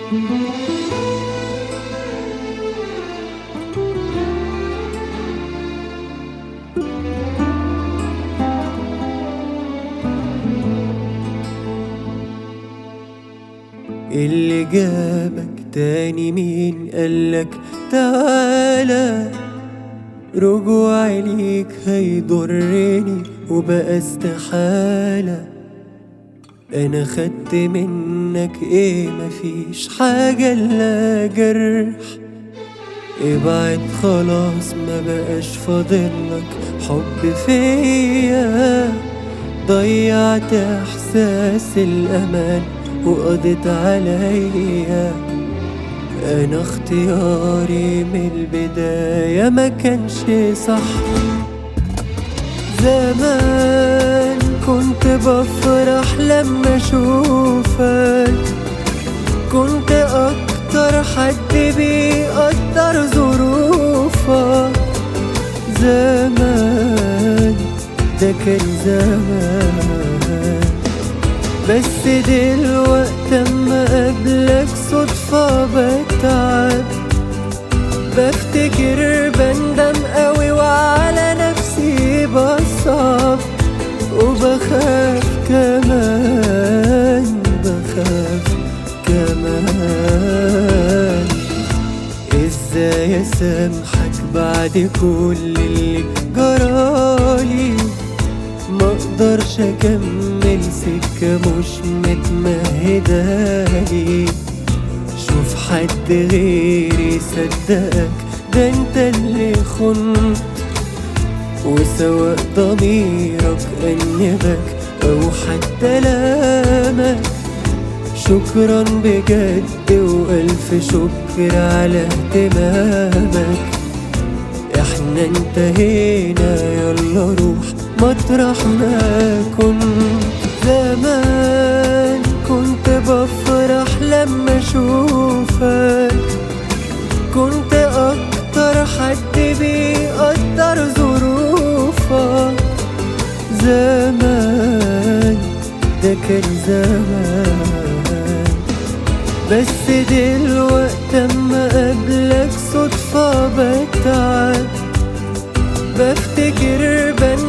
اللي جابك تاني مين قالك تعالى؟ رجوعي ليك هيضرني وبقى استحالة. انا خدت منك ايه؟ مفيش حاجة الا جرح. ابعد خلاص ما بقاش فاضلك حب فيا. ضيعت احساس الامان وقضيت عليا. انا اختياري من البداية ما كانش صح. زمان كنت بفرح لما اشوفك، كنت اكتر حد بيقدر ظروفك. زمان ده كان زمان، بس دلوقتي اما قابلك صدفة بتعب. بفتكر بندم قوي وعلى نفسي بصعب، وبخاف كمان بخاف كمان. ازاي اسامحك بعد كل اللي جرالي؟ مقدرش اكمل سكة مش متمهدالي. شوف حد غيري صدقك، ده انت اللي خنت. وسواء ضميرك أنبك أو حتى لامك، شكرا بجد وألف شكر على اهتمامك. احنا انتهينا يلا روح مطرح ما كنت. زمان كنت بفرح لما اشوفك، كنت اكتر حد بيقدر ظروفك. زمان ده كان زمان، بس دلوقتي اما قابلك صدفة بتعب. بفتكر